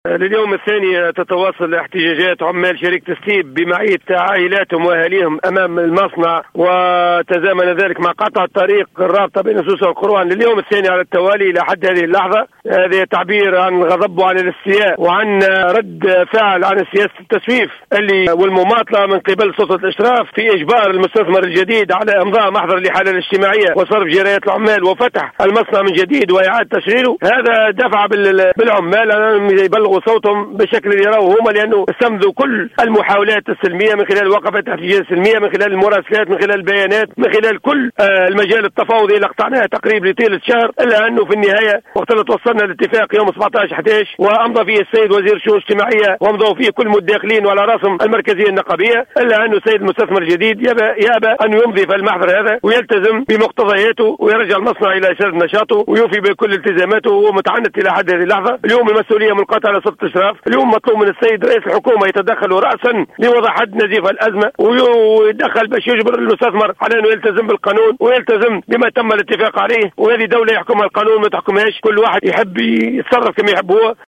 لليوم الثاني تتواصل احتجاجات عمال شركة ستيب بمعية عائلاتهم واهاليهم امام المصنع، وتزامن ذلك مع قطع الطريق الرابطة بين سوسة والقروان لليوم الثاني على التوالي الى حد هذه اللحظة. هذا تعبير عن الغضب وعن الاستياء وعن رد فعل عن سياسة التسويف والمماطلة من قبل سلطة الاشراف في اجبار المستثمر الجديد على امضاء محضر الاحالة الاجتماعية وصرف جرايات العمال وفتح المصنع من جديد واعادة تشغيله. هذا دفع بالعمال ان يبلغوا صوتهم بالشكل اللي يروه هم، لانه استمدوا كل المحاولات السلميه من خلال وقفات احتجاج سلميه، من خلال المراسلات، من خلال البيانات، من خلال كل المجال التفاوضي اللي قطعناه تقريبا لطيله شهر، الا انه في النهايه وقت اللي توصلنا لاتفاق يوم 17/11 وامضى فيه السيد وزير الشؤون الاجتماعيه وامضوا فيه كل مداخلين وعلى راسهم المركزيه النقابيه، الا انه السيد المستثمر الجديد يأبى ان يمضي في المحضر هذا ويلتزم بمقتضياته ويرجع المصنع الى سير نشاطه ويوفي بكل التزاماته وهو متعنت الى حد هذه اللحظه. اليوم المسؤوليه منقطعه على سلطه الاشراف، اليوم مطلوب من السيد رئيس الحكومه يتدخل راسا لوضع حد نزيف الازمه ويدخل باش يجبر المستثمر على انه يلتزم بالقانون ويلتزم بما تم الاتفاق عليه، وهذه دوله يحكمها القانون ما تحكمهاش كل واحد يحب يتصرف كما يحب هو.